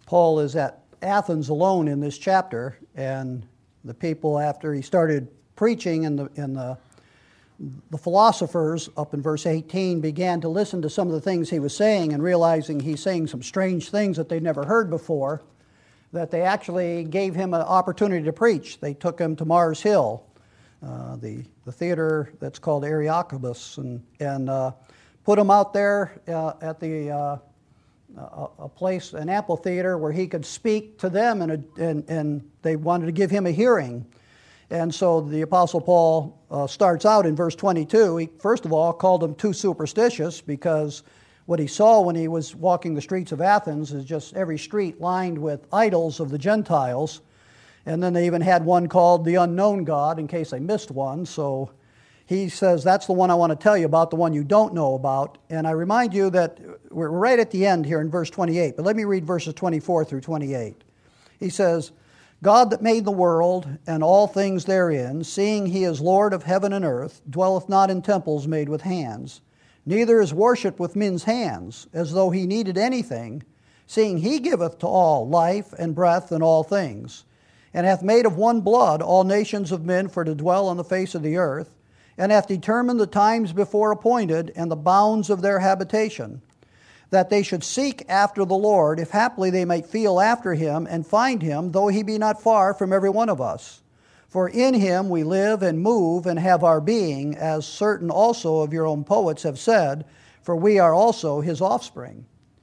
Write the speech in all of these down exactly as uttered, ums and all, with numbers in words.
Paul is at Athens alone in this chapter, and the people, after he started preaching, and the, and the, the philosophers up in verse eighteen began to listen to some of the things he was saying, and realizing he's saying some strange things that they'd never heard before, that they actually gave him an opportunity to preach. They took him to Mars Hill, uh, the, the theater that's called Areopagus, and, and uh, put him out there uh, at the uh, a, a place, an amphitheater, where he could speak to them, and, a, and, and they wanted to give him a hearing. And so the Apostle Paul uh, starts out in verse twenty-two. He, first of all, called them too superstitious, because what he saw when he was walking the streets of Athens is just every street lined with idols of the Gentiles. And then they even had one called the Unknown God, in case they missed one. So he says, that's the one I want to tell you about, the one you don't know about. And I remind you that we're right at the end here in verse twenty-eight, but let me read verses twenty-four through twenty-eight. He says, God that made the world and all things therein, seeing he is Lord of heaven and earth, dwelleth not in temples made with hands, neither is worshipped with men's hands, as though he needed anything, seeing he giveth to all life and breath and all things, and hath made of one blood all nations of men for to dwell on the face of the earth, and hath determined the times before appointed and the bounds of their habitation, that they should seek after the Lord, if haply they might feel after him and find him, though he be not far from every one of us. For in him we live and move and have our being, as certain also of your own poets have said, for we are also his offspring.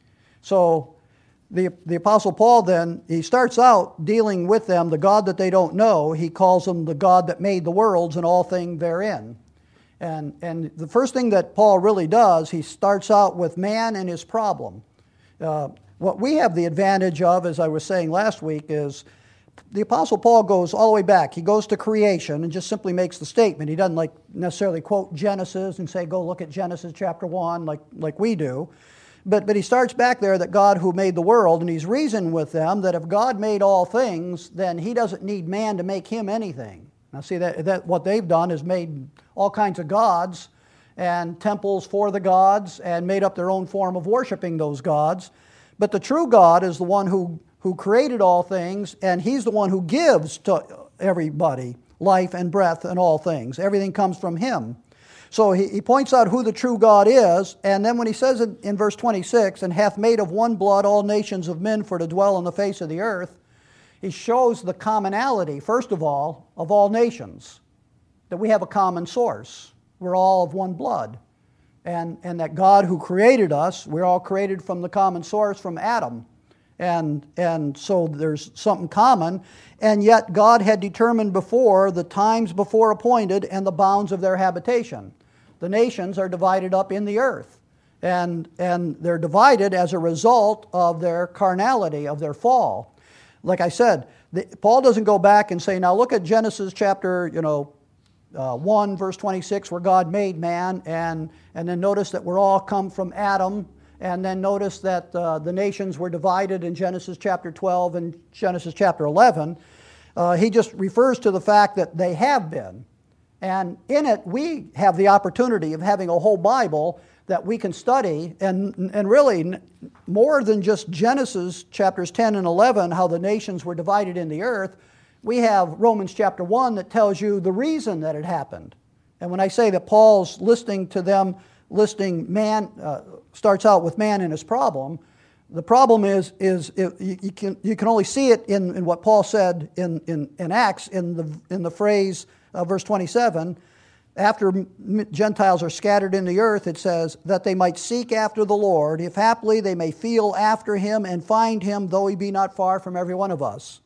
So the, the Apostle Paul then, he starts out dealing with them, the God that they don't know. He calls him the God that made the worlds and all things therein. And, and the first thing that Paul really does, he starts out with man and his problem. Uh, what we have the advantage of, as I was saying last week, is the Apostle Paul goes all the way back. He goes to creation and just simply makes the statement. He doesn't like necessarily quote Genesis and say, go look at Genesis chapter one like, like we do. But, but he starts back there that God who made the world, and he's reasoned with them that if God made all things, then he doesn't need man to make him anything. Now see, that, that what they've done is made all kinds of gods and temples for the gods and made up their own form of worshiping those gods. But the true God is the one who, who created all things, and he's the one who gives to everybody life and breath and all things. Everything comes from him. So he, he points out who the true God is, and then when he says in, in verse twenty-six, and hath made of one blood all nations of men for to dwell on the face of the earth, he shows the commonality, first of all, of all nations, that we have a common source. We're all of one blood. And, and that God who created us, we're all created from the common source, from Adam. And, and so there's something common. And yet God had determined before the times before appointed and the bounds of their habitation. The nations are divided up in the earth. And, and they're divided as a result of their carnality, of their fall. Like I said, the, Paul doesn't go back and say, now look at Genesis chapter, you know, uh, one, verse twenty-six, where God made man, and, and then notice that we're all come from Adam, and then notice that uh, the nations were divided in Genesis chapter twelve and Genesis chapter eleven. Uh, he just refers to the fact that they have been. And in it, we have the opportunity of having a whole Bible that we can study, and, and really more than just Genesis chapters ten and eleven, how the nations were divided in the earth. We have Romans chapter one that tells you the reason that it happened. And when I say that Paul's listing to them, listing man, uh, starts out with man and his problem, the problem is, is it, you, you, can, you can only see it in, in what Paul said in, in, in Acts, in the, in the phrase, uh, verse twenty-seven, after Gentiles are scattered in the earth, it says, that they might seek after the Lord, if haply they may feel after him and find him, though he be not far from every one of us.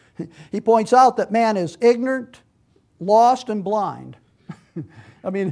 He points out that man is ignorant, lost, and blind. I mean,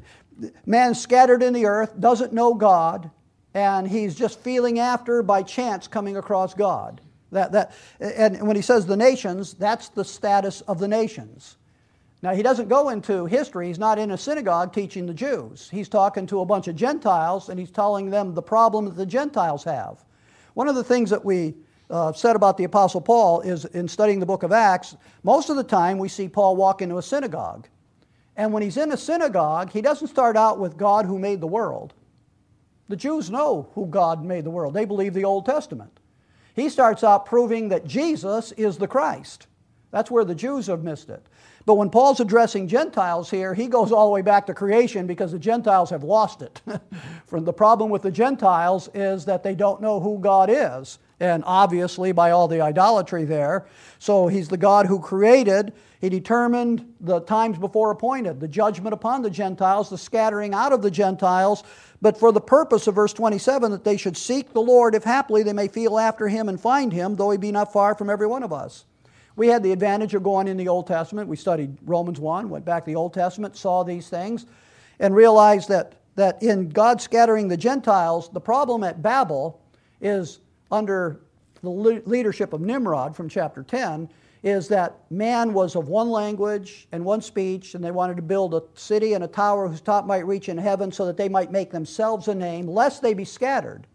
man scattered in the earth, doesn't know God, and he's just feeling after by chance coming across God. That, that, and when he says the nations, that's the status of the nations. Now, he doesn't go into history. He's not in a synagogue teaching the Jews. He's talking to a bunch of Gentiles, and he's telling them the problem that the Gentiles have. One of the things that we uh, said about the Apostle Paul is, in studying the book of Acts, most of the time we see Paul walk into a synagogue. And when he's in a synagogue, he doesn't start out with God who made the world. The Jews know who God made the world. They believe the Old Testament. He starts out proving that Jesus is the Christ. That's where the Jews have missed it. But when Paul's addressing Gentiles here, he goes all the way back to creation because the Gentiles have lost it. From the problem with the Gentiles is that they don't know who God is. And obviously by all the idolatry there. So he's the God who created. He determined the times before appointed, the judgment upon the Gentiles, the scattering out of the Gentiles, but for the purpose of verse twenty-seven, that they should seek the Lord, if haply they may feel after him and find him, though he be not far from every one of us. We had the advantage of going in the Old Testament. We studied Romans one, went back to the Old Testament, saw these things, and realized that, that in God scattering the Gentiles, the problem at Babel is under the leadership of Nimrod from chapter ten, is that man was of one language and one speech, and they wanted to build a city and a tower whose top might reach in heaven so that they might make themselves a name, lest they be scattered.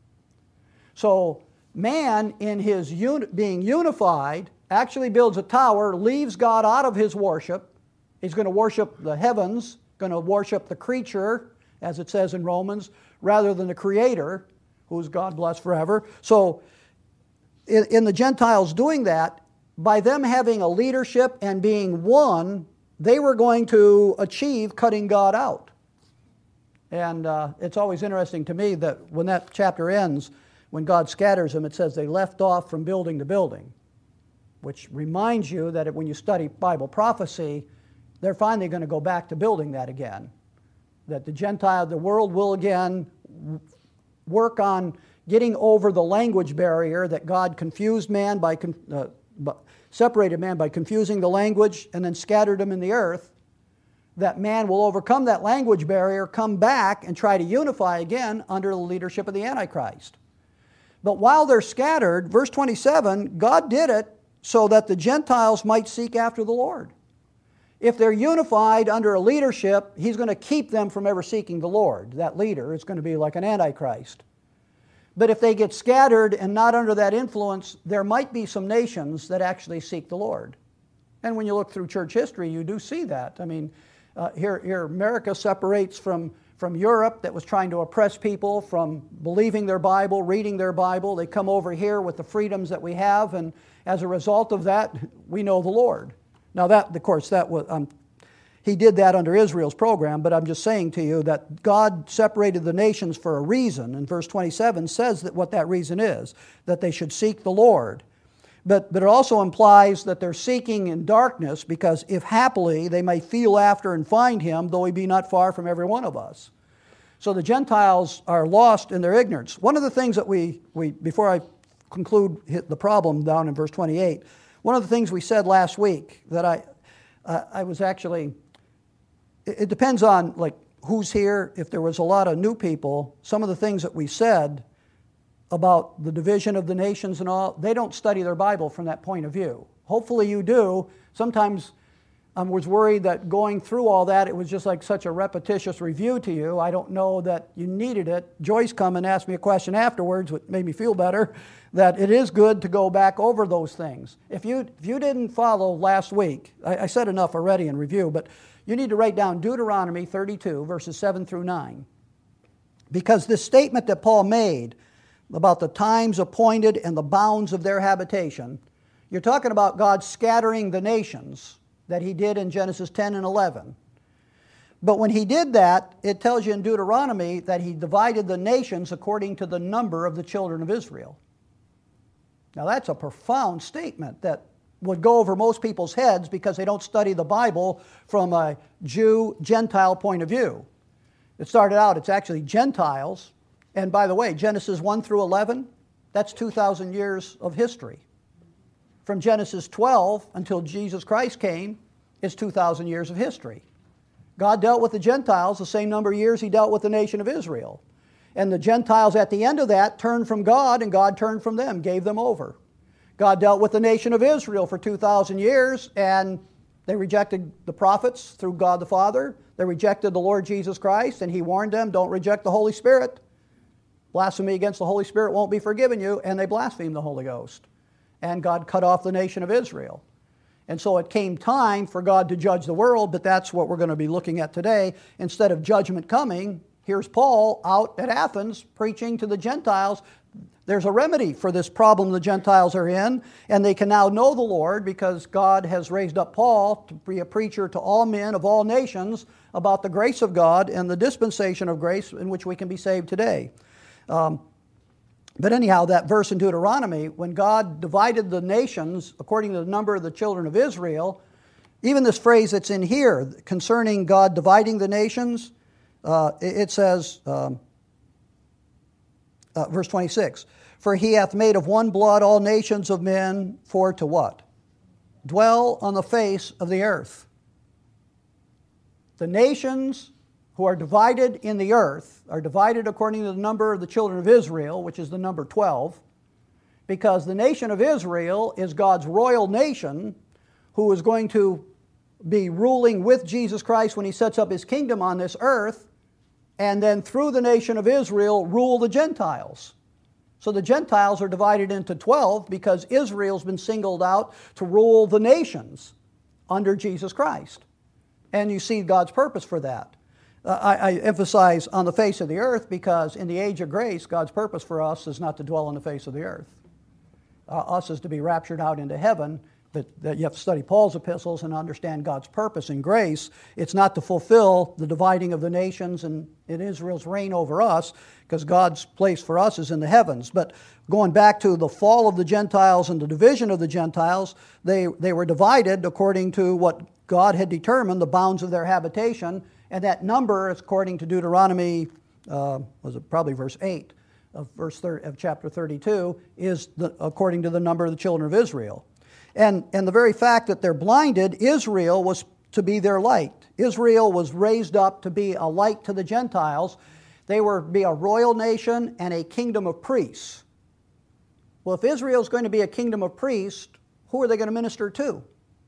So man, in his uni- being unified, actually builds a tower, leaves God out of his worship. He's going to worship the heavens, going to worship the creature, as it says in Romans, rather than the Creator, who's God blessed forever. So in, in the Gentiles doing that, by them having a leadership and being one, they were going to achieve cutting God out. And uh, it's always interesting to me that when that chapter ends, when God scatters them, it says they left off from building the building, which reminds you that when you study Bible prophecy, they're finally going to go back to building that again. That the Gentile, the world will again work on getting over the language barrier that God confused man by, uh, separated man by confusing the language and then scattered them in the earth. That man will overcome that language barrier, come back and try to unify again under the leadership of the Antichrist. But while they're scattered, verse twenty-seven, God did it so that the Gentiles might seek after the Lord. If they're unified under a leadership, he's going to keep them from ever seeking the Lord. That leader is going to be like an Antichrist. But if they get scattered and not under that influence, there might be some nations that actually seek the Lord. And when you look through church history, you do see that. I mean, uh, here, here America separates from, from Europe that was trying to oppress people from believing their Bible, reading their Bible. They come over here with the freedoms that we have, and as a result of that, we know the Lord. Now that, of course, that was um, he did that under Israel's program, but I'm just saying to you that God separated the nations for a reason, and verse twenty-seven says that what that reason is, that they should seek the Lord. But, but it also implies that they're seeking in darkness, because if happily they may feel after and find him, though he be not far from every one of us. So the Gentiles are lost in their ignorance. One of the things that we, we before I conclude the problem down in verse twenty-eight, one of the things we said last week that I, uh, I was actually, it, it depends on like who's here. If there was a lot of new people, some of the things that we said about the division of the nations and all, they don't study their Bible from that point of view. Hopefully you do. Sometimes I was worried that going through all that, it was just like such a repetitious review to you. I don't know that you needed it. Joyce come and asked me a question afterwards, which made me feel better, that it is good to go back over those things. If you if you didn't follow last week, I, I said enough already in review, but you need to write down Deuteronomy thirty-two, verses seven through nine. Because this statement that Paul made about the times appointed and the bounds of their habitation, you're talking about God scattering the nations that he did in Genesis ten and eleven. But when he did that, it tells you in Deuteronomy that he divided the nations according to the number of the children of Israel. Now that's a profound statement that would go over most people's heads because they don't study the Bible from a Jew-Gentile point of view. It started out, it's actually Gentiles. And by the way, Genesis one through eleven, that's two thousand years of history. From Genesis twelve until Jesus Christ came is two thousand years of history. God dealt with the Gentiles the same number of years he dealt with the nation of Israel. And the Gentiles at the end of that turned from God, and God turned from them, gave them over. God dealt with the nation of Israel for two thousand years, and they rejected the prophets through God the Father. They rejected the Lord Jesus Christ, and he warned them, don't reject the Holy Spirit. Blasphemy against the Holy Spirit won't be forgiven you, and they blasphemed the Holy Ghost. And God cut off the nation of Israel. And so it came time for God to judge the world, but that's what we're going to be looking at today. Instead of judgment coming, here's Paul out at Athens preaching to the Gentiles. There's a remedy for this problem the Gentiles are in, and they can now know the Lord because God has raised up Paul to be a preacher to all men of all nations about the grace of God and the dispensation of grace in which we can be saved today. Um, but anyhow, that verse in Deuteronomy, when God divided the nations according to the number of the children of Israel, even this phrase that's in here concerning God dividing the nations, uh, it says... Um, Uh, verse twenty-six, for he hath made of one blood all nations of men for to what? Dwell on the face of the earth. The nations who are divided in the earth are divided according to the number of the children of Israel, which is the number twelve, because the nation of Israel is God's royal nation who is going to be ruling with Jesus Christ when he sets up his kingdom on this earth, and then through the nation of Israel rule the Gentiles. So the Gentiles are divided into twelve because Israel's been singled out to rule the nations under Jesus Christ. And you see God's purpose for that. Uh, I, I emphasize on the face of the earth because in the age of grace, God's purpose for us is not to dwell on the face of the earth. Uh, us is to be raptured out into heaven. But that you have to study Paul's epistles and understand God's purpose in grace. It's not to fulfill the dividing of the nations and in Israel's reign over us, because God's place for us is in the heavens. But going back to the fall of the Gentiles and the division of the Gentiles, they, they were divided according to what God had determined, the bounds of their habitation, and that number, according to Deuteronomy, uh, was it probably verse eight of verse thir- of chapter thirty-two, is the, according to the number of the children of Israel. And, and the very fact that they're blinded, Israel was to be their light. Israel was raised up to be a light to the Gentiles. They were to be a royal nation and a kingdom of priests. Well, if Israel's going to be a kingdom of priests, who are they going to minister to?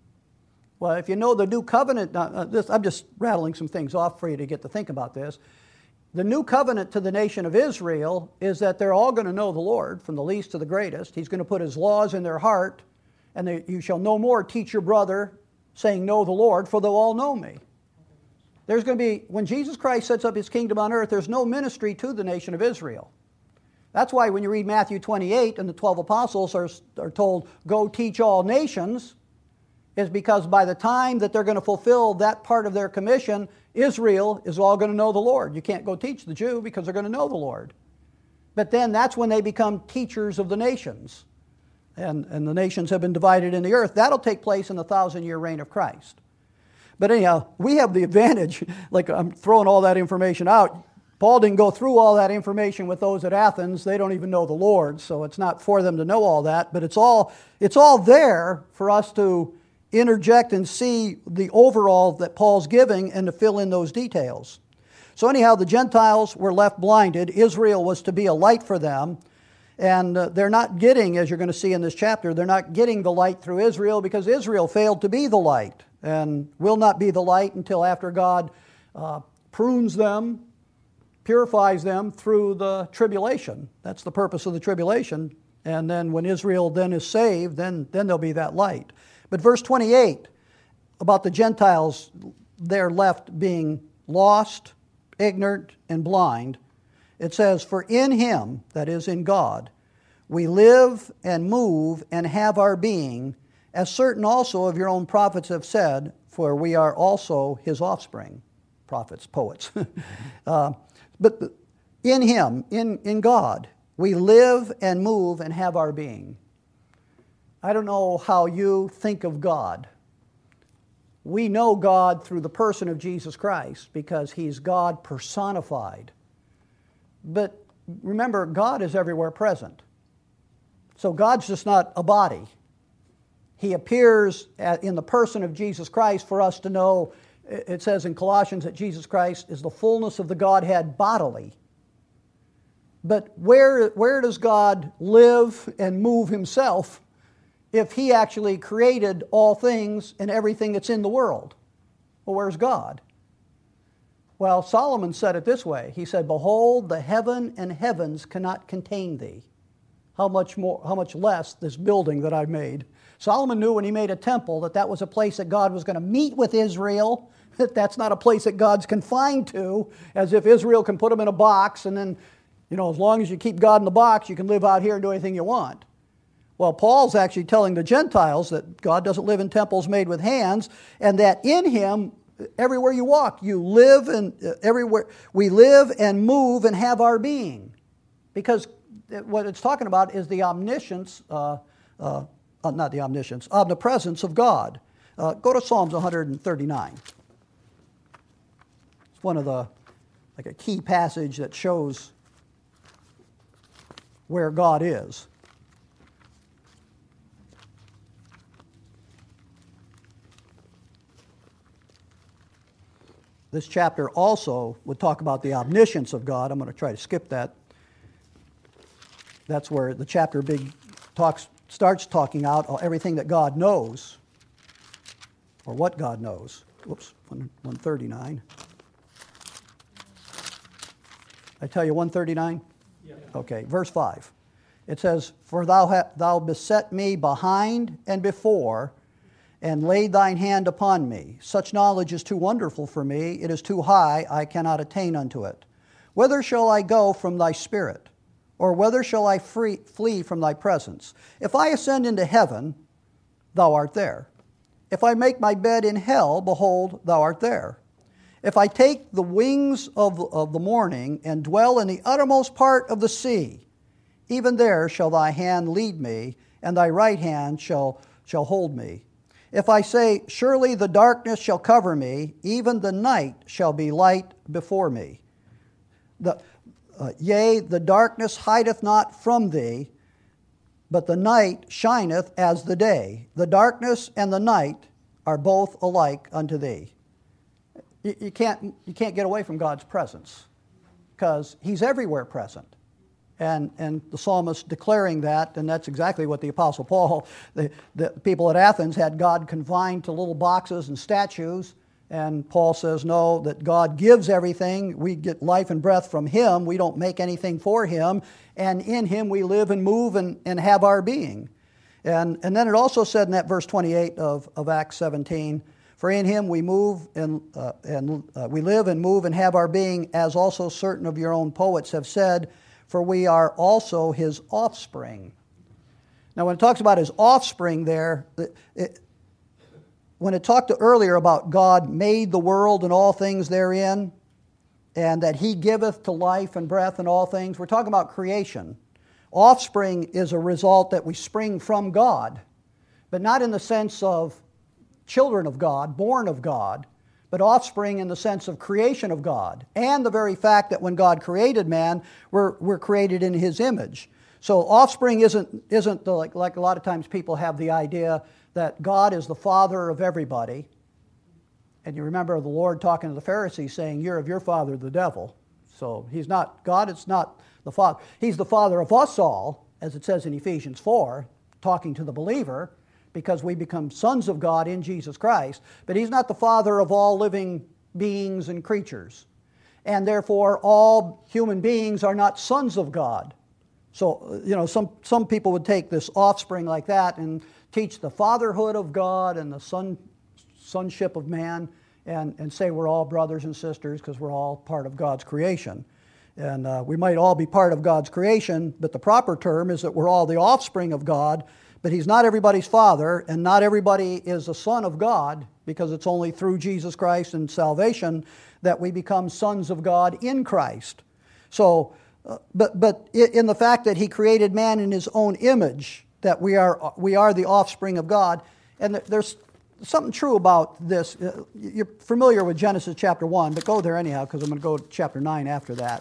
Well, if you know the new covenant, uh, this, I'm just rattling some things off for you to get to think about this. The new covenant to the nation of Israel is that they're all going to know the Lord, from the least to the greatest. He's going to put his laws in their heart. And they, you shall no more teach your brother, saying, know the Lord, for they'll all know me. There's going to be, when Jesus Christ sets up his kingdom on earth, there's no ministry to the nation of Israel. That's why when you read Matthew twenty-eight and the twelve apostles are, are told, go teach all nations, is because by the time that they're going to fulfill that part of their commission, Israel is all going to know the Lord. You can't go teach the Jew because they're going to know the Lord. But then that's when they become teachers of the nations. And, and the nations have been divided in the earth. That'll take place in the thousand-year reign of Christ. But anyhow, we have the advantage, like I'm throwing all that information out. Paul didn't go through all that information with those at Athens. They don't even know the Lord, so it's not for them to know all that. But it's all, it's all there for us to interject and see the overall that Paul's giving and to fill in those details. So anyhow, the Gentiles were left blinded. Israel was to be a light for them. And uh, they're not getting, as you're going to see in this chapter, they're not getting the light through Israel because Israel failed to be the light and will not be the light until after God uh, prunes them, purifies them through the tribulation. That's the purpose of the tribulation. And then when Israel then is saved, then, then there'll be that light. But verse twenty-eight, about the Gentiles, they're left being lost, ignorant, and blind. It says, for in him, that is in God, we live and move and have our being, as certain also of your own prophets have said, for we are also his offspring. Prophets, poets. uh, but in him, in, in God, we live and move and have our being. I don't know how you think of God. We know God through the person of Jesus Christ because he's God personified. But remember, God is everywhere present. So God's just not a body. He appears in the person of Jesus Christ for us to know. It says in Colossians that Jesus Christ is the fullness of the Godhead bodily. But where, where does God live and move himself if he actually created all things and everything that's in the world? Well, where's God? Well, Solomon said it this way. He said, behold, the heaven and heavens cannot contain thee. How much more, how much less this building that I've made. Solomon knew when he made a temple that that was a place that God was going to meet with Israel That's not a place that God's confined to, as if Israel can put them in a box and then, you know, as long as you keep God in the box, you can live out here and do anything you want. Well, Paul's actually telling the Gentiles that God doesn't live in temples made with hands, and that in Him, everywhere you walk, you live and uh, everywhere we live and move and have our being. Because what it's talking about is the omniscience, uh, uh, uh, not the omniscience, omnipresence of God. Uh, go to Psalms one thirty-nine. It's one of the, like a key passage that shows where God is. This chapter also would talk about the omniscience of God. I'm going to try to skip that. That's where the chapter big talks starts talking out everything that God knows, or what God knows. Whoops, one thirty-nine. I tell you one thirty-nine? Yeah. Okay, verse five. It says, "For thou hast thou beset me behind and before, and laid thine hand upon me. Such knowledge is too wonderful for me. It is too high. I cannot attain unto it. Whither shall I go from thy spirit? Or whither shall I free, flee from thy presence? If I ascend into heaven, thou art there. If I make my bed in hell, behold, thou art there. If I take the wings of, of the morning and dwell in the uttermost part of the sea, even there shall thy hand lead me, and thy right hand shall, shall hold me. If I say, surely the darkness shall cover me, even the night shall be light before me. The, uh, yea, the darkness hideth not from thee, but the night shineth as the day. The darkness and the night are both alike unto thee." You, you can't, you can't get away from God's presence, because He's everywhere present. And, and the psalmist declaring that, and that's exactly what the Apostle Paul, the, the people at Athens had God confined to little boxes and statues, and Paul says, no, that God gives everything. We get life and breath from Him. We don't make anything for Him, and in Him we live and move and, and have our being. And, and then it also said in that verse twenty-eight of, of Acts seventeen, "For in Him we move and, uh, and uh, we live and move and have our being, as also certain of your own poets have said, for we are also His offspring." Now, when it talks about His offspring there, it, when it talked earlier about God made the world and all things therein, and that He giveth to life and breath and all things, we're talking about creation. Offspring is a result that we spring from God, but not in the sense of children of God, born of God, but offspring in the sense of creation of God, and the very fact that when God created man, we're, we're created in His image. So offspring isn't, isn't the, like, like a lot of times people have the idea that God is the father of everybody. And you remember the Lord talking to the Pharisees saying, you're of your father, the devil. So He's not, God is not the father. He's the father of us all, as it says in Ephesians four, talking to the believer, because we become sons of God in Jesus Christ, but He's not the father of all living beings and creatures. And therefore, all human beings are not sons of God. So, you know, some, some people would take this offspring like that and teach the fatherhood of God and the son, sonship of man, and, and say we're all brothers and sisters because we're all part of God's creation. And uh, we might all be part of God's creation, but the proper term is that we're all the offspring of God. But He's not everybody's father, and not everybody is a son of God, because it's only through Jesus Christ and salvation that we become sons of God in Christ. So, uh, but but in the fact that He created man in His own image, that we are we are the offspring of God, and there's something true about this. You're familiar with Genesis chapter one, but go there anyhow, because I'm going to go to chapter nine after that.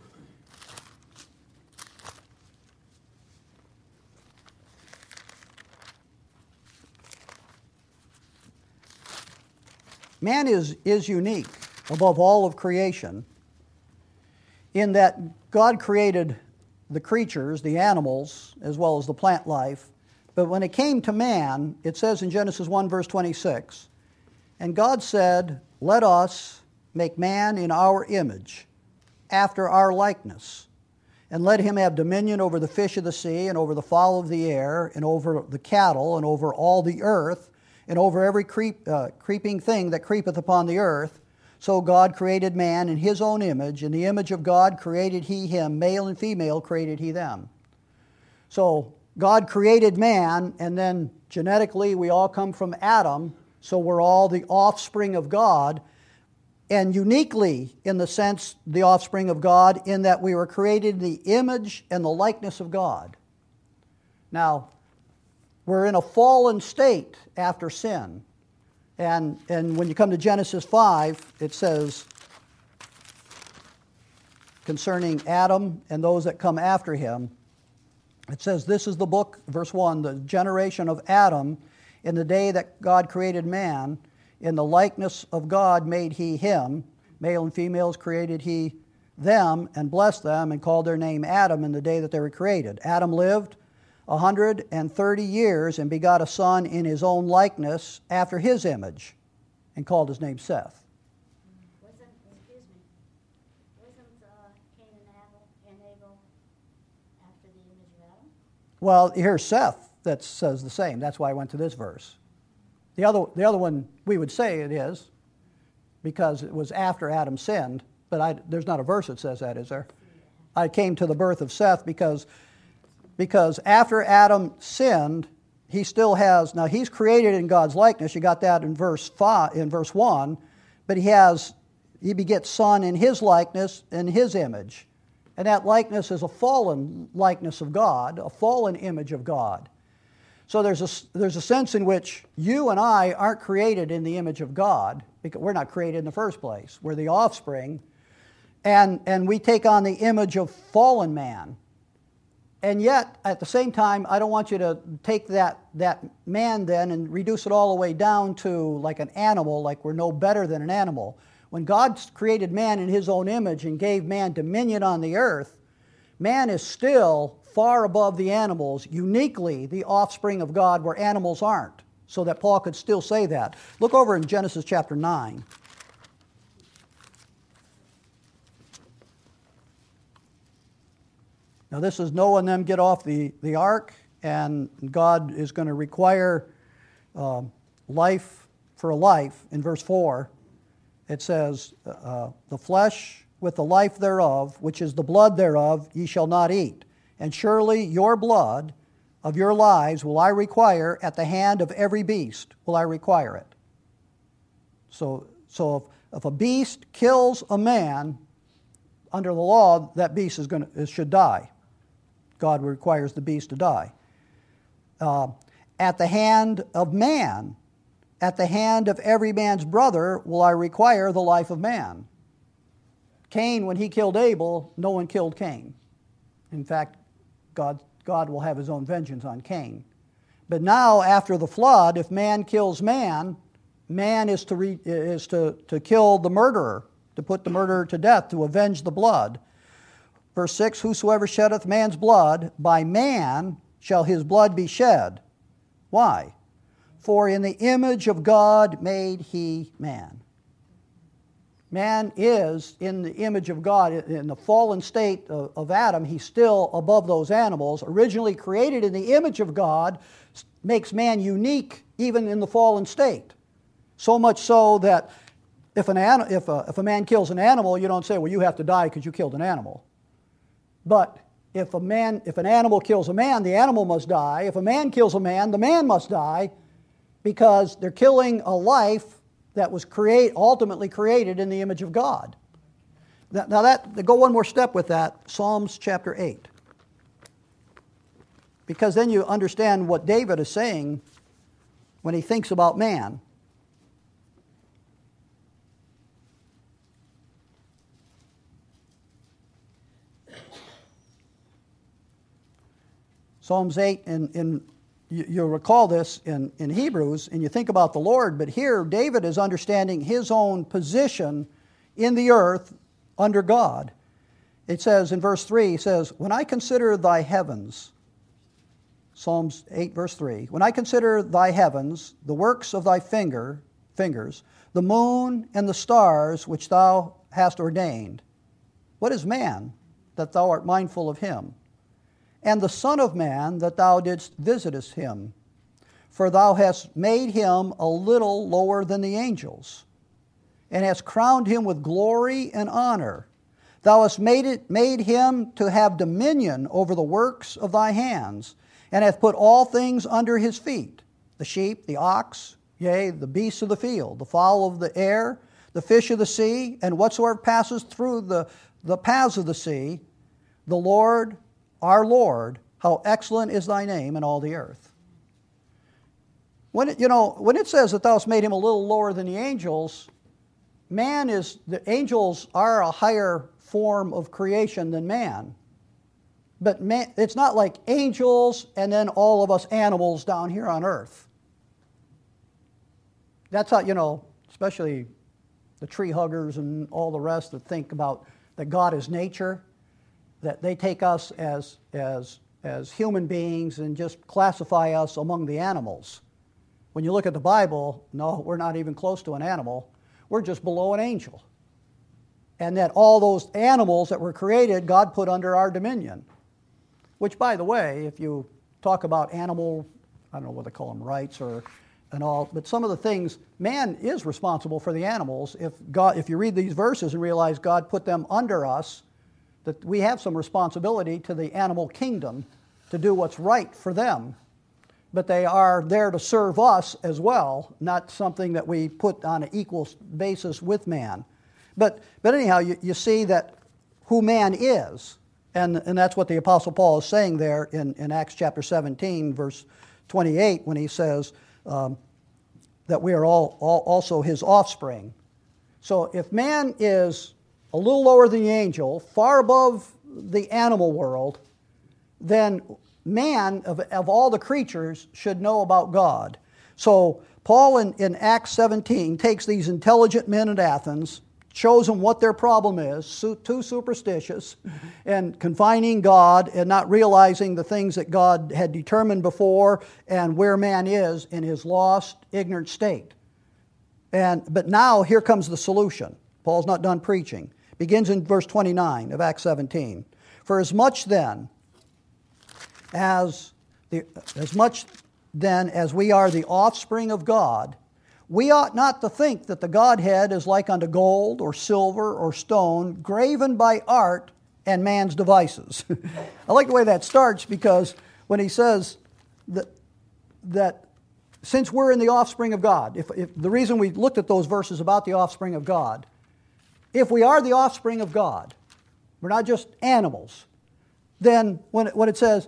Man is, is unique above all of creation in that God created the creatures, the animals, as well as the plant life. But when it came to man, it says in Genesis one, verse twenty-six, "And God said, let us make man in our image, after our likeness, and let him have dominion over the fish of the sea, and over the fowl of the air, and over the cattle, and over all the earth, and over every creep, uh, creeping thing that creepeth upon the earth. So God created man in his own image. In the image of God created he him. Male and female created he them. So God created man, and then genetically we all come from Adam, so we're all the offspring of God, and uniquely in the sense the offspring of God in that we were created in the image and the likeness of God. Now, we're in a fallen state after sin. And, and when you come to Genesis five, it says concerning Adam and those that come after him, it says, this is the book, verse one, the generation of Adam, in the day that God created man, in the likeness of God made he him, male and females created he them, and blessed them, and called their name Adam in the day that they were created. Adam lived a hundred and thirty years, and begot a son in his own likeness, after his image, and called his name Seth. Wasn't, excuse me, wasn't uh, Cain and Abel, and Abel after the image of Adam? Well, here's Seth that says the same. That's why I went to this verse. The other, the other one, we would say it is, because it was after Adam sinned, but I, there's not a verse that says that, is there? I came to the birth of Seth because, because after Adam sinned, he still has, now he's created in God's likeness. You got that in verse five, in verse one, but he has, he begets son in his likeness, in his image. And that likeness is a fallen likeness of God, a fallen image of God. So there's a, there's a sense in which you and I aren't created in the image of God, because we're not created in the first place. We're the offspring. And, and we take on the image of fallen man. And yet, at the same time, I don't want you to take that, that man then and reduce it all the way down to like an animal, like we're no better than an animal. When God created man in his own image and gave man dominion on the earth, man is still far above the animals, uniquely the offspring of God where animals aren't, so that Paul could still say that. Look over in Genesis chapter nine. Now this is Noah and them get off the, the ark, and God is going to require uh, life for a life. In verse four, it says, uh, the flesh with the life thereof, which is the blood thereof, ye shall not eat. And surely your blood of your lives will I require at the hand of every beast, will I require it. So, so if, if a beast kills a man, under the law, that beast is going to, should die. God requires the beast to die. Uh, at the hand of man, at the hand of every man's brother, will I require the life of man. Cain, when he killed Abel, no one killed Cain. In fact, God, God will have his own vengeance on Cain. But now, after the flood, if man kills man, man is to, re, is to, to kill the murderer, to put the murderer to death, to avenge the blood. Verse six, whosoever sheddeth man's blood, by man shall his blood be shed. Why? For in the image of God made he man. Man is in the image of God. In the fallen state of, of Adam, he's still above those animals. Originally created in the image of God, makes man unique even in the fallen state. So much so that if, an, if, a, if a man kills an animal, you don't say, well, you have to die because you killed an animal. But if a man, if an animal kills a man, the animal must die. If a man kills a man, the man must die, because they're killing a life that was create, ultimately created in the image of God. Now that, to go one more step with that, Psalms chapter eight. Because then you understand what David is saying when he thinks about man. Psalms eight, in, in you'll recall this in, in Hebrews, and you think about the Lord, but here David is understanding his own position in the earth under God. It says in verse three, he says, when I consider thy heavens, Psalms eight, verse three, when I consider thy heavens, the works of thy finger, fingers, the moon and the stars which thou hast ordained, what is man that thou art mindful of him? And the Son of Man, that thou didst visitest him. For thou hast made him a little lower than the angels, and hast crowned him with glory and honor. Thou hast made, it, made him to have dominion over the works of thy hands, and hath put all things under his feet, the sheep, the ox, yea, the beasts of the field, the fowl of the air, the fish of the sea, and whatsoever passes through the, the paths of the sea. The Lord, our Lord, how excellent is thy name in all the earth. When it, you know, when it says that thou hast made him a little lower than the angels, man is, the angels are a higher form of creation than man. But man, it's not like angels and then all of us animals down here on earth. That's how, you know, especially the tree huggers and all the rest that think about that God is nature, that they take us as, as, as human beings and just classify us among the animals. When you look at the Bible, no, we're not even close to an animal. We're just below an angel. And that all those animals that were created, God put under our dominion. Which, by the way, if you talk about animal, I don't know what they call them, rights or and all, but some of the things, man is responsible for the animals. If God, if you read these verses and realize God put them under us, that we have some responsibility to the animal kingdom to do what's right for them. But they are there to serve us as well, not something that we put on an equal basis with man. But but anyhow, you, you see that who man is, and, and that's what the Apostle Paul is saying there in, in Acts chapter seventeen, verse twenty-eight, when he says um, that we are all, all also his offspring. So if man is a little lower than the angel, far above the animal world, then man, of, of all the creatures, should know about God. So Paul in, in Acts seventeen takes these intelligent men at Athens, shows them what their problem is, su- too superstitious, and confining God and not realizing the things that God had determined before and where man is in his lost, ignorant state. And but now here comes the solution. Paul's not done preaching. Begins in verse twenty-nine of Acts seventeen. For as much then as the as much then as we are the offspring of God, we ought not to think that the Godhead is like unto gold or silver or stone, graven by art and man's devices. I like the way that starts, because when he says that that since we're in the offspring of God, if, if the reason we looked at those verses about the offspring of God, if we are the offspring of God, we're not just animals, then when it, when it says,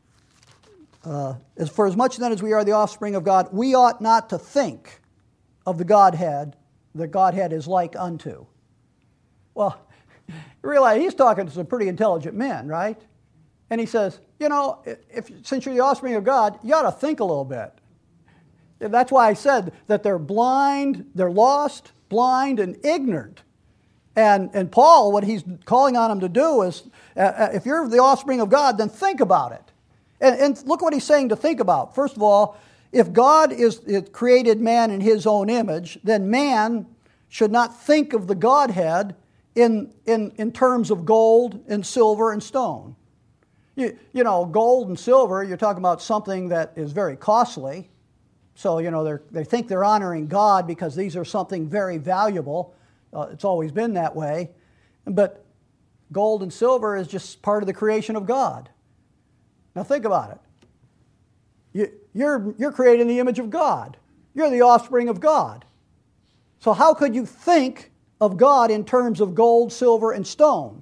uh, as for as much then as we are the offspring of God, we ought not to think of the Godhead, the Godhead is like unto. Well, you realize he's talking to some pretty intelligent men, right? And he says, you know, if since you're the offspring of God, you ought to think a little bit. That's why I said that they're blind, they're lost, blind, and ignorant. And, and Paul, what he's calling on them to do is, uh, if you're the offspring of God, then think about it. And, and look what he's saying to think about. First of all, if God is, is created man in his own image, then man should not think of the Godhead in, in, in terms of gold and silver and stone. You, you know, gold and silver, you're talking about something that is very costly. So, you know, they they think they're honoring God because these are something very valuable. Uh, it's always been that way. But gold and silver is just part of the creation of God. Now think about it. You, you're, you're created in the image of God. You're the offspring of God. So how could you think of God in terms of gold, silver, and stone?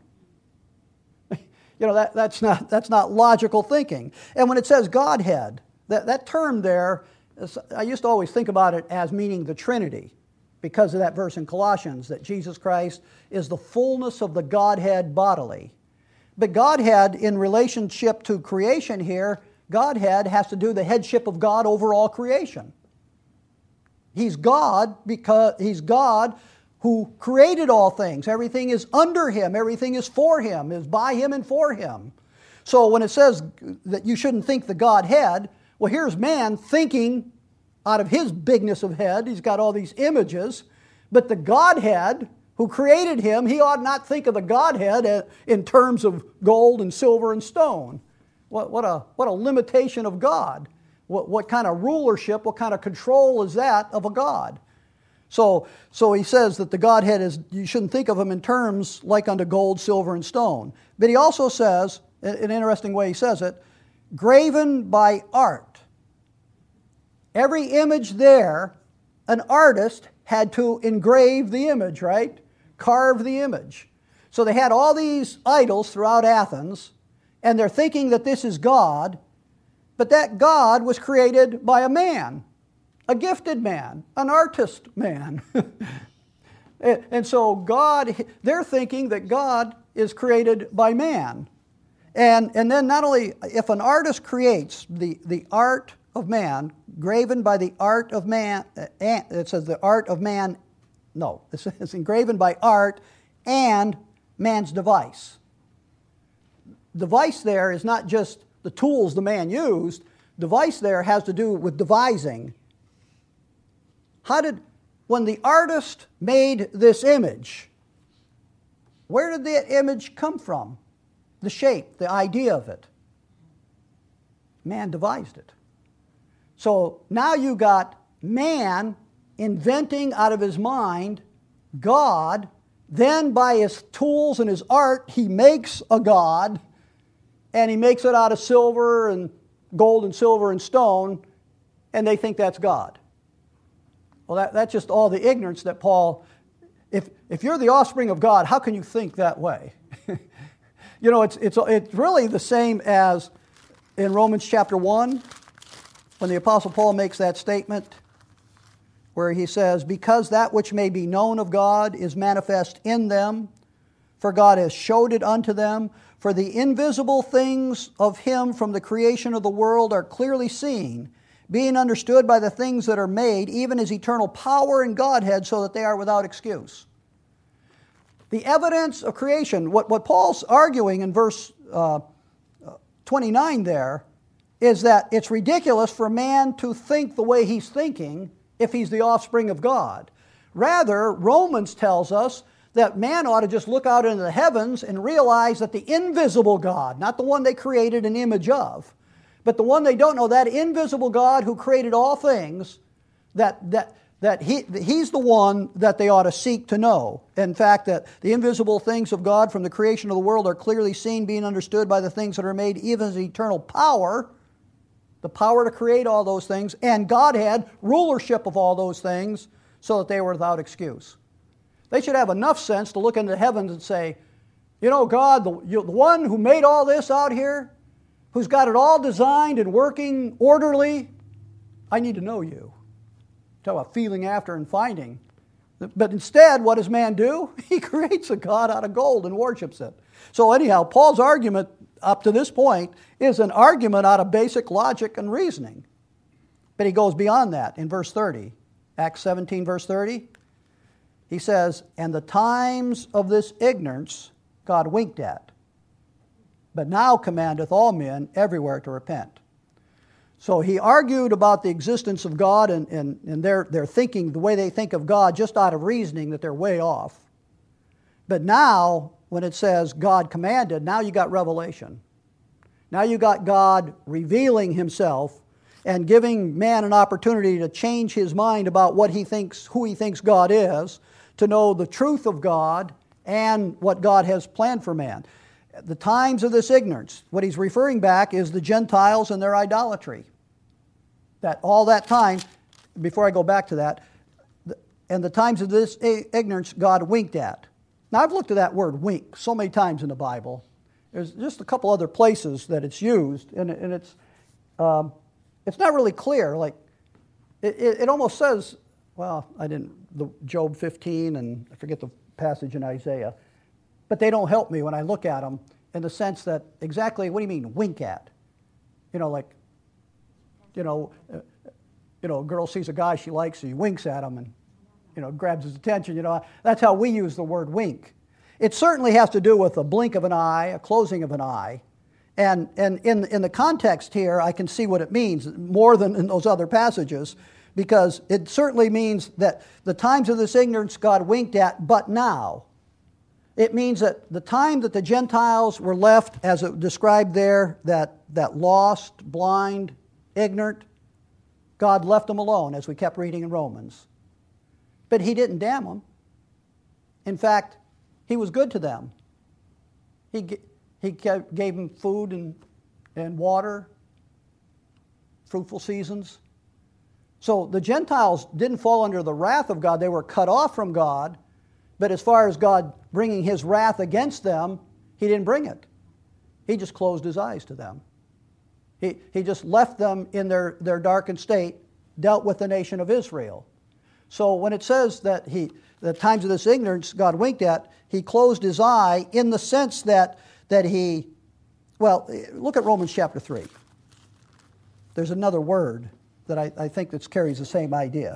You know, that, that's not, that's not logical thinking. And when it says Godhead, that, that term there, I used to always think about it as meaning the Trinity, because of that verse in Colossians, that Jesus Christ is the fullness of the Godhead bodily. But Godhead, in relationship to creation here, Godhead has to do the headship of God over all creation. He's God because He's God who created all things. Everything is under Him. Everything is for Him, is by Him and for Him. So when it says that you shouldn't think the Godhead, well, here's man thinking out of his bigness of head. He's got all these images. But the Godhead who created him, he ought not think of the Godhead in terms of gold and silver and stone. What, what, a, what a limitation of God. What, what kind of rulership, what kind of control is that of a God? So, so he says that the Godhead is, you shouldn't think of him in terms like unto gold, silver, and stone. But he also says, in an interesting way he says it, graven by art. Every image there, an artist had to engrave the image, right? Carve the image. So they had all these idols throughout Athens, and they're thinking that this is God, but that God was created by a man, a gifted man, an artist man. And so God, they're thinking that God is created by man. And, and then not only, if an artist creates the, the art of man, graven by the art of man, it says the art of man, no, it's engraven by art and man's device. Device there is not just the tools the man used. Device there has to do with devising. How did, when the artist made this image, where did the image come from? The shape, the idea of it. Man devised it. So now you got man inventing out of his mind God, then by his tools and his art, he makes a God, and he makes it out of silver and gold and silver and stone, and they think that's God. Well, that, that's just all the ignorance that Paul, if, if you're the offspring of God, how can you think that way? You know, it's, it's, it's really the same as in Romans chapter one, when the Apostle Paul makes that statement where he says, because that which may be known of God is manifest in them, for God has showed it unto them, for the invisible things of him from the creation of the world are clearly seen, being understood by the things that are made, even his eternal power and Godhead, so that they are without excuse. The evidence of creation, what, what Paul's arguing in verse uh, twenty-nine there, is that it's ridiculous for a man to think the way he's thinking if he's the offspring of God. Rather, Romans tells us that man ought to just look out into the heavens and realize that the invisible God, not the one they created an image of, but the one they don't know, that invisible God who created all things, that, that, that he, he's the one that they ought to seek to know. In fact, that the invisible things of God from the creation of the world are clearly seen, being understood by the things that are made, even his eternal power, the power to create all those things, and God had rulership of all those things so that they were without excuse. They should have enough sense to look into the heavens and say, you know, God, the, you, the one who made all this out here, who's got it all designed and working orderly, I need to know you. Talk about feeling after and finding. But instead, what does man do? He creates a God out of gold and worships it. So anyhow, Paul's argument up to this point is an argument out of basic logic and reasoning. But he goes beyond that in verse thirty. Acts seventeen, verse thirty. He says, and the times of this ignorance God winked at, but now commandeth all men everywhere to repent. So he argued about the existence of God and, and, and their, their thinking, the way they think of God, just out of reasoning that they're way off. But now, when it says God commanded, now you got revelation. Now you got God revealing himself and giving man an opportunity to change his mind about what he thinks, who he thinks God is, to know the truth of God and what God has planned for man. The times of this ignorance, what he's referring back is the Gentiles and their idolatry. That all that time, before I go back to that, and the times of this ignorance God winked at. Now I've looked at that word wink so many times in the Bible. There's just a couple other places that it's used, and, and it's um, it's not really clear. Like it, it, it almost says, well, I didn't, the Job fifteen, and I forget the passage in Isaiah, but they don't help me when I look at them in the sense that exactly, what do you mean, wink at? You know, like, you know, uh, you know, a girl sees a guy she likes, she winks at him and, you know, grabs his attention. You know, that's how we use the word wink. It certainly has to do with a blink of an eye, a closing of an eye. And, and in, in the context here, I can see what it means more than in those other passages, because it certainly means that the times of this ignorance God winked at, but now. It means that the time that the Gentiles were left, as it described there, that, that lost, blind, ignorant, God left them alone, as we kept reading in Romans. But he didn't damn them. In fact, he was good to them. He, he gave them food and, and water, fruitful seasons. So the Gentiles didn't fall under the wrath of God. They were cut off from God. But as far as God bringing his wrath against them, he didn't bring it. He just closed his eyes to them. He, he just left them in their, their darkened state, dealt with the nation of Israel. So when it says that he, the times of this ignorance God winked at, he closed his eye in the sense that, that he, well, look at Romans chapter three. There's another word that I, I think that carries the same idea.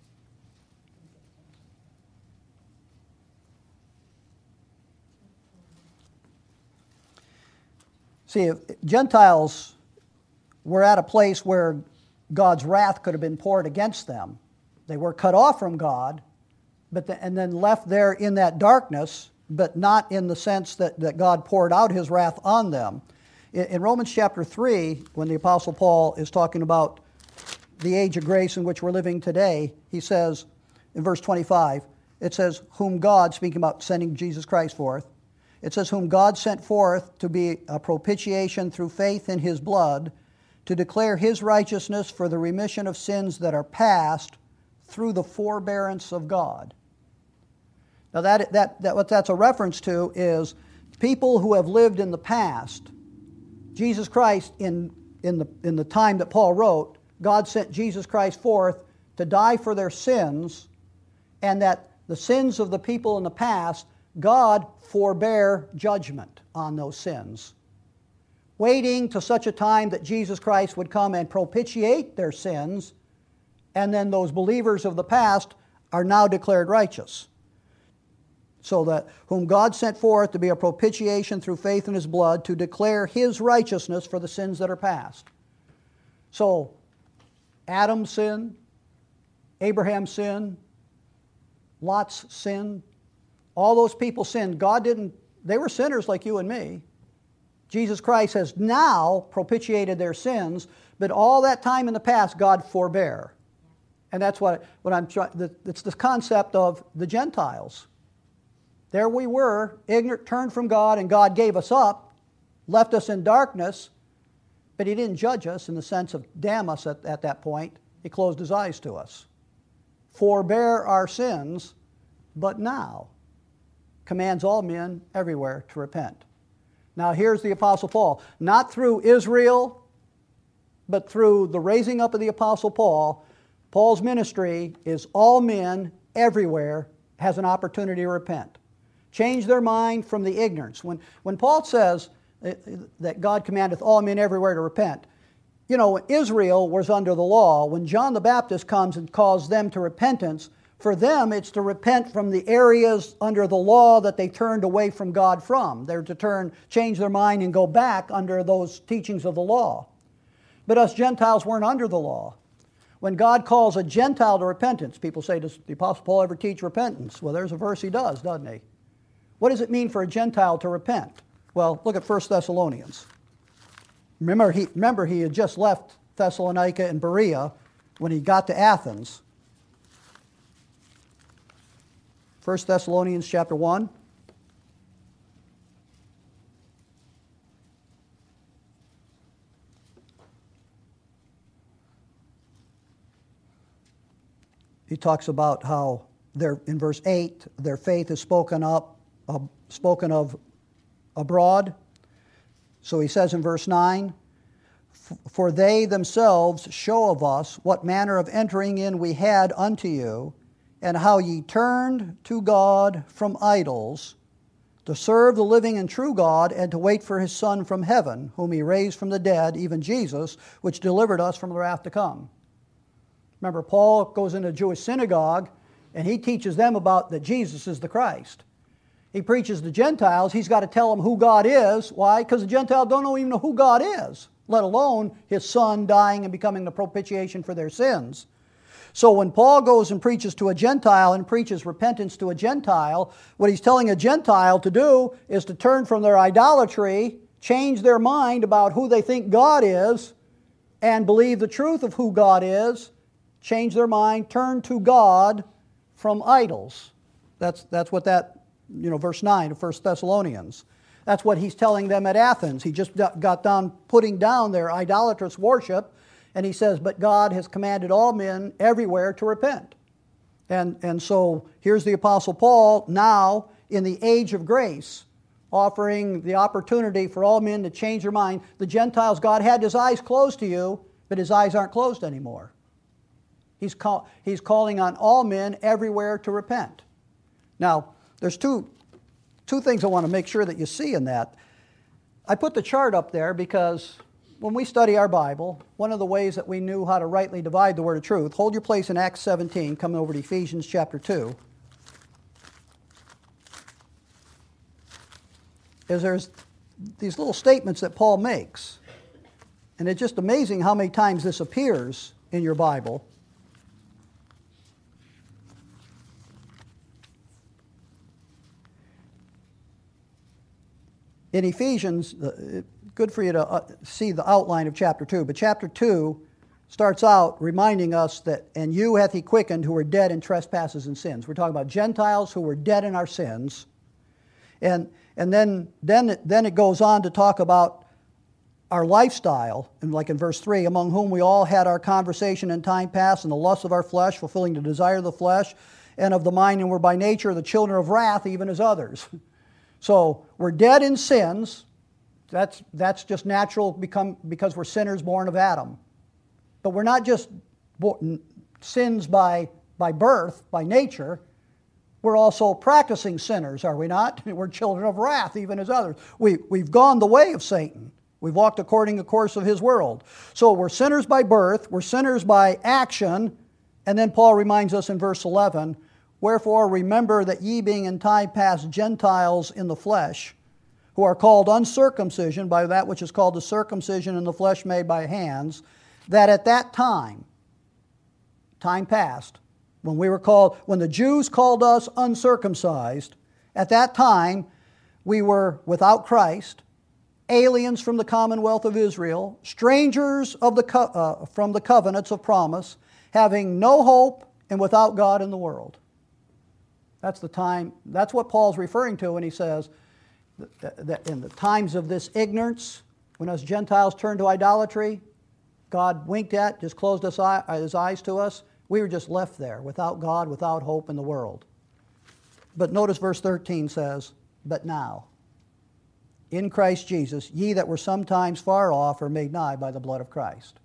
See, if Gentiles were at a place where God's wrath could have been poured against them. They were cut off from God, but the, and then left there in that darkness, but not in the sense that, that God poured out his wrath on them. In, in Romans chapter three, when the Apostle Paul is talking about the age of grace in which we're living today, he says, in verse twenty-five, it says, whom God, speaking about sending Jesus Christ forth, it says, whom God sent forth to be a propitiation through faith in his blood, to declare his righteousness for the remission of sins that are past through the forbearance of God. Now that, that, that what that's a reference to is people who have lived in the past. Jesus Christ, in, in, the, in the time that Paul wrote, God sent Jesus Christ forth to die for their sins, and that the sins of the people in the past, God forbear judgment on those sins, waiting to such a time that Jesus Christ would come and propitiate their sins, and then those believers of the past are now declared righteous. So that whom God sent forth to be a propitiation through faith in his blood, to declare his righteousness for the sins that are past. So, Adam's sin, Abraham's sin, Lot's sin, all those people sinned. God didn't, they were sinners like you and me. Jesus Christ has now propitiated their sins, but all that time in the past, God forbear. And that's what, what I'm trying, it's the concept of the Gentiles. There we were, ignorant, turned from God, and God gave us up, left us in darkness, but he didn't judge us in the sense of damn us at, at that point. He closed his eyes to us. Forbear our sins, but now commands all men everywhere to repent. Now here's the Apostle Paul. Not through Israel, but through the raising up of the Apostle Paul, Paul's ministry is all men everywhere has an opportunity to repent. Change their mind from the ignorance. When, when Paul says that God commandeth all men everywhere to repent, you know, Israel was under the law. When John the Baptist comes and calls them to repentance, for them it's to repent from the areas under the law that they turned away from God from. They're to turn, change their mind and go back under those teachings of the law. But us Gentiles weren't under the law. When God calls a Gentile to repentance, people say, does the Apostle Paul ever teach repentance? Well, there's a verse he does, doesn't he? What does it mean for a Gentile to repent? Well, look at First Thessalonians. Remember he, remember, he had just left Thessalonica and Berea when he got to Athens. First Thessalonians chapter one. He talks about how their, in verse eight, their faith is spoken up, uh, spoken of abroad. So he says in verse nine, for they themselves show of us what manner of entering in we had unto you, and how ye turned to God from idols, to serve the living and true God, and to wait for his Son from heaven, whom he raised from the dead, even Jesus, which delivered us from the wrath to come. Remember, Paul goes into a Jewish synagogue, and he teaches them about that Jesus is the Christ. He preaches to Gentiles. He's got to tell them who God is. Why? Because the Gentiles don't even know who God is, let alone his Son dying and becoming the propitiation for their sins. So when Paul goes and preaches to a Gentile and preaches repentance to a Gentile, what he's telling a Gentile to do is to turn from their idolatry, change their mind about who they think God is, and believe the truth of who God is, change their mind, turn to God from idols. That's, that's what that, you know, verse nine of First Thessalonians. That's what he's telling them at Athens. He just got done putting down their idolatrous worship, and he says, but God has commanded all men everywhere to repent. And, and so here's the Apostle Paul now in the age of grace, offering the opportunity for all men to change their mind. The Gentiles, God had his eyes closed to you, but his eyes aren't closed anymore. He's, call, he's calling on all men everywhere to repent. Now, there's two, two things I want to make sure that you see in that. I put the chart up there because when we study our Bible, one of the ways that we knew how to rightly divide the word of truth, hold your place in Acts seventeen, coming over to Ephesians chapter two, is there's these little statements that Paul makes. And it's just amazing how many times this appears in your Bible. In Ephesians, good for you to see the outline of chapter two, but chapter two starts out reminding us that, and you hath he quickened who were dead in trespasses and sins. We're talking about Gentiles who were dead in our sins. And and then, then, it, then it goes on to talk about our lifestyle, and like in verse three, among whom we all had our conversation in time past in the lust of our flesh, fulfilling the desire of the flesh and of the mind, and were by nature the children of wrath, even as others. So we're dead in sins. That's, that's just natural become, because we're sinners born of Adam. But we're not just bo- sins by, by birth, by nature. We're also practicing sinners, are we not? We're children of wrath, even as others. We, we've gone the way of Satan. We've walked according to the course of his world. So we're sinners by birth, we're sinners by action, and then Paul reminds us in verse eleven, wherefore remember that ye being in time past Gentiles in the flesh, who are called uncircumcision by that which is called the circumcision in the flesh made by hands, that at that time, time past, when we were called, when the Jews called us uncircumcised, at that time we were without Christ, aliens from the commonwealth of Israel, strangers of the co- uh, from the covenants of promise, having no hope and without God in the world. That's the time, that's what Paul's referring to when he says that, that in the times of this ignorance, when us Gentiles turned to idolatry, God winked at, just closed his, eye, his eyes to us. We were just left there, without God, without hope in the world. But notice verse thirteen says, but now, in Christ Jesus, ye that were sometimes far off are made nigh by the blood of Christ.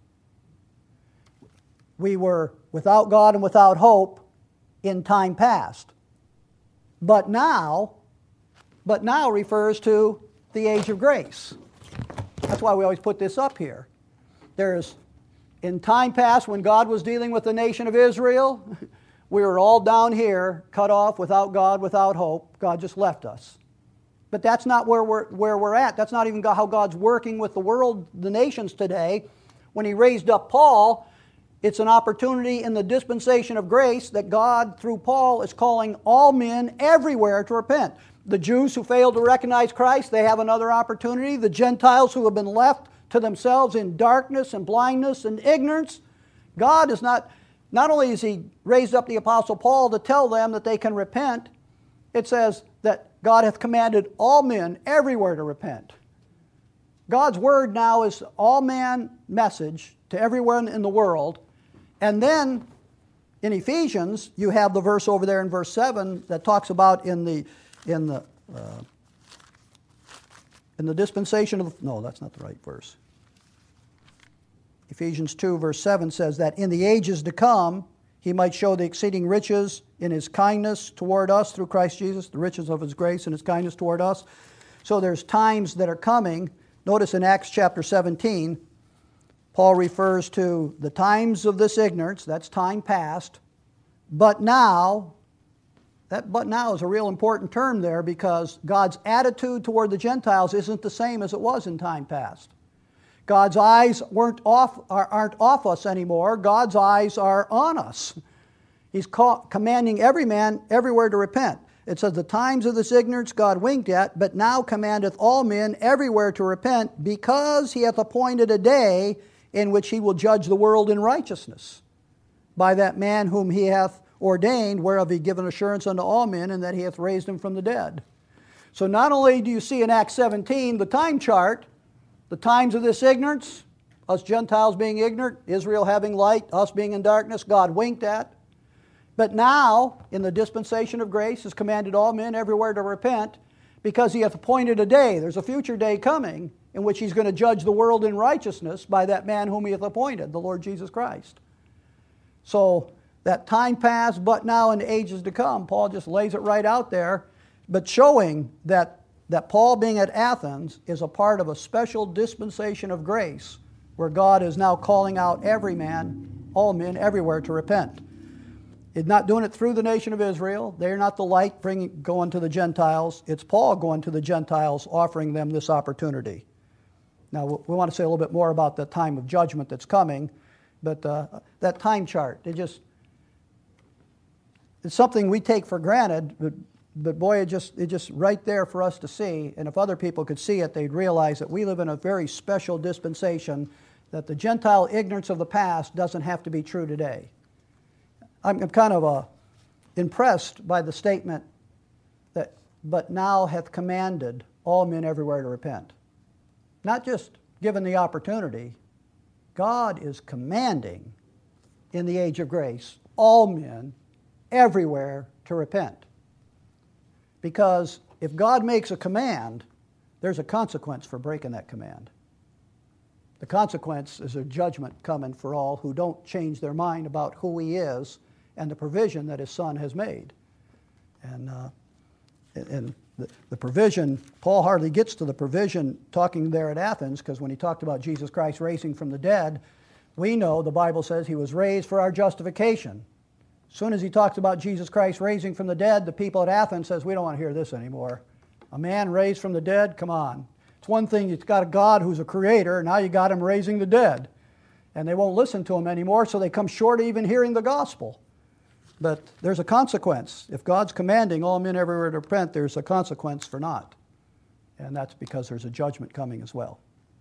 We were without God and without hope in time past. But now, but now refers to the age of grace. That's why we always put this up here. There's, in time past when God was dealing with the nation of Israel, we were all down here, cut off, without God, without hope. God just left us. But that's not where we're, where we're at. That's not even how God's working with the world, the nations today. When he raised up Paul, it's an opportunity in the dispensation of grace that God, through Paul, is calling all men everywhere to repent. The Jews who failed to recognize Christ, they have another opportunity. The Gentiles who have been left to themselves in darkness and blindness and ignorance, God is not, not only has he raised up the Apostle Paul to tell them that they can repent, it says that God hath commanded all men everywhere to repent. God's word now is all man message to everyone in the world. And then in Ephesians, you have the verse over there in verse seven that talks about in the in the uh, in the dispensation of no, that's not the right verse. Ephesians two verse seven says that in the ages to come he might show the exceeding riches in his kindness toward us through Christ Jesus, the riches of his grace and his kindness toward us. So there's times that are coming. Notice in Acts chapter seventeen, Paul refers to the times of this ignorance, that's time past, but now, that but now is a real important term there because God's attitude toward the Gentiles isn't the same as it was in time past. God's eyes weren't off, aren't off us anymore. God's eyes are on us. He's call, commanding every man everywhere to repent. It says, the times of this ignorance God winked at, but now commandeth all men everywhere to repent, because he hath appointed a day in which he will judge the world in righteousness by that man whom he hath ordained, whereof he given assurance unto all men, and that he hath raised him from the dead. So not only do you see in Acts seventeen the time chart, the times of this ignorance, us Gentiles being ignorant, Israel having light, us being in darkness, God winked at. But now, in the dispensation of grace, has commanded all men everywhere to repent, because he hath appointed a day. There's a future day coming in which he's going to judge the world in righteousness by that man whom he hath appointed, the Lord Jesus Christ. So that time past, but now in the ages to come, Paul just lays it right out there, but showing that, that Paul being at Athens is a part of a special dispensation of grace where God is now calling out every man, all men everywhere to repent. He's not doing it through the nation of Israel. They're not the light bringing, going to the Gentiles. It's Paul going to the Gentiles, offering them this opportunity. Now, we want to say a little bit more about the time of judgment that's coming, but uh, that time chart, it just, it's something we take for granted, but, but boy, it just, it just right there for us to see. And if other people could see it, they'd realize that we live in a very special dispensation, that the Gentile ignorance of the past doesn't have to be true today. I'm kind of uh, impressed by the statement that, but now hath commanded all men everywhere to repent. Not just given the opportunity, God is commanding in the age of grace all men everywhere to repent. Because if God makes a command, there's a consequence for breaking that command. The consequence is a judgment coming for all who don't change their mind about who he is and the provision that his Son has made. And, uh, and the, the provision, Paul hardly gets to the provision talking there at Athens, because when he talked about Jesus Christ raising from the dead, we know the Bible says he was raised for our justification. As soon as he talks about Jesus Christ raising from the dead, the people at Athens says, we don't want to hear this anymore. A man raised from the dead? Come on. It's one thing, you've got a God who's a creator, now you got him raising the dead. And they won't listen to him anymore, so they come short of even hearing the gospel. But there's a consequence. If God's commanding all men everywhere to repent, there's a consequence for not. And that's because there's a judgment coming as well.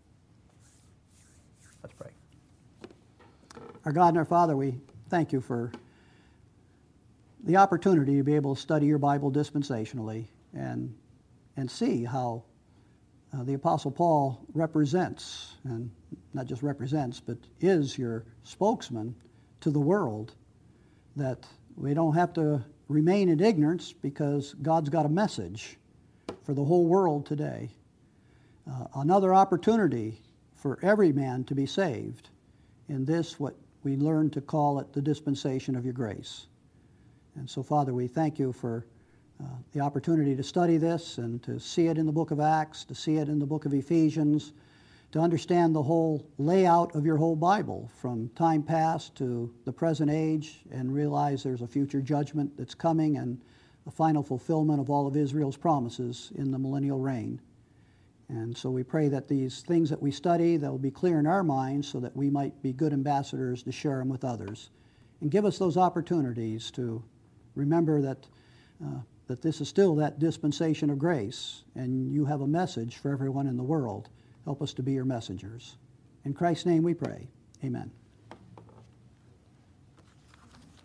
Let's pray. Our God and our Father, we thank you for the opportunity to be able to study your Bible dispensationally and, and see how uh, the Apostle Paul represents, and not just represents, but is your spokesman to the world, that we don't have to remain in ignorance because God's got a message for the whole world today. Uh, another opportunity for every man to be saved in this, what we learn to call it, the dispensation of your grace. And so, Father, we thank you for uh, the opportunity to study this and to see it in the book of Acts, to see it in the book of Ephesians, to understand the whole layout of your whole Bible from time past to the present age, and realize there's a future judgment that's coming and a final fulfillment of all of Israel's promises in the millennial reign. And so we pray that these things that we study, they'll be clear in our minds so that we might be good ambassadors to share them with others. And give us those opportunities to remember that, uh, that this is still that dispensation of grace, and you have a message for everyone in the world. Help us to be your messengers. In Christ's name we pray. Amen.